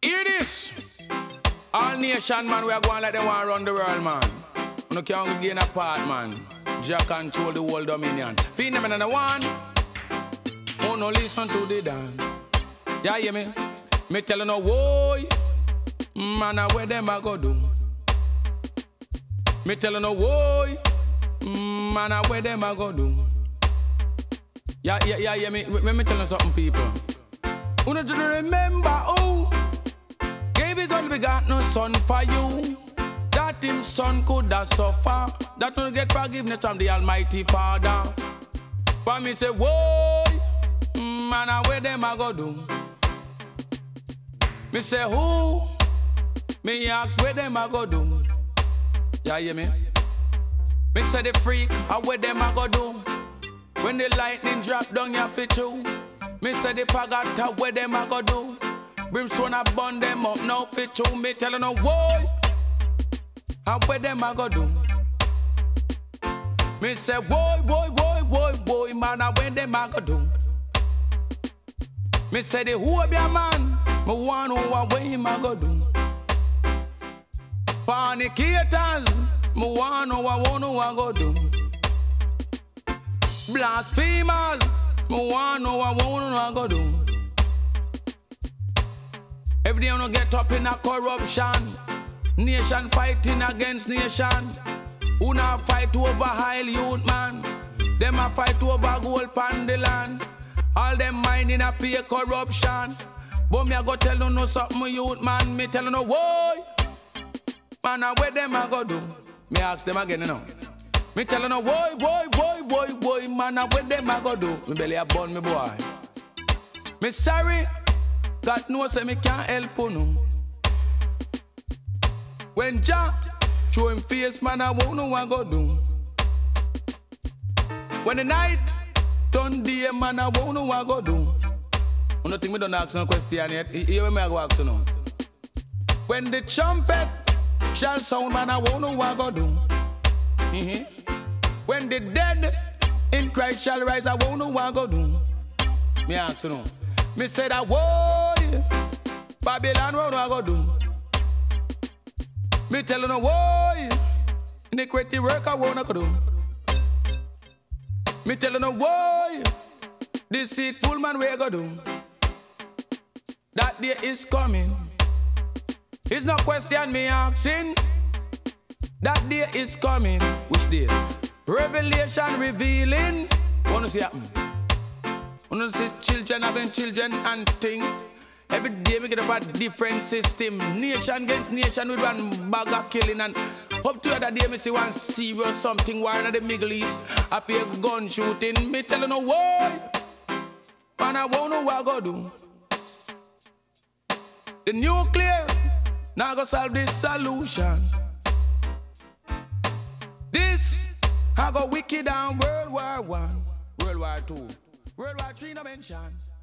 Hear this. All nation, man, we are going like they want to run the world, man. No can't gain a part, man. Jah control the world dominion. Be them in the one. Oh, no, listen to the dance. Yeah, hear me? Me tell you no, boy. Man, where them a go do? Me tell you no, boy. Man, where them a go do? Yeah, me. Let me tell you something, people. Who don't remember who gave his only begotten son for you? That him son could have suffer. That will get forgiveness from the Almighty Father. For me say, whoa, man, where them a go do? Me say, who? Me ask where them a go do? Yeah, hear me? Me say the freak, where them a go do? When the lightning drop down your fit you. Me say the faggot, where them a go do? Brimstone a burn them up, now fit you. Me tell you no, whoa, where them a go do? Me say, boy, man, where them a go do? Me say the who be a man, me want know where him a go do? Fornicators, me want know what a go do? Blasphemers, me want know what a go do? Every day you get up in a corruption, nation fighting against nation. Who not fight over high youth, man? Them a fight over gold pan the land. All them mining a pay corruption. But me a go tell you no something, youth, man. Me tell you no, whoa, man, where them a go do? Me ask them again, you know. Me tell you no, boy, man, where them a go do? Me belly a burn, me boy. Me sorry, God knows say me can't help you, no. When Jah show him face, man, I won't know what go do. When the night turn day, man, I won't know what go do. You don't think me don't ask no question yet? Here me I go ask you now. When the trumpet shall sound, man, I won't know what go do. When the dead in Christ shall rise, I won't know what go do. Me ask you now. Me said I would Babylon, what I go do? Me tell you no, boy, iniquity work I wanna go do. Me tell you no, boy, deceitful man where go do? That day is coming. It's no question me asking. That day is coming. Which day? Revelation revealing. Wanna see happen? Wanna see children having children and thing. Every day we get up a different system. Nation against nation with one bag of killing. And up to the other day, me see one serious something war in the Middle East. I pay a gun shooting. Me tell you no, why? Man, I won't know what I go do. The nuclear now go solve this solution. This I go wicked down World War I, World War II, World War III no mention.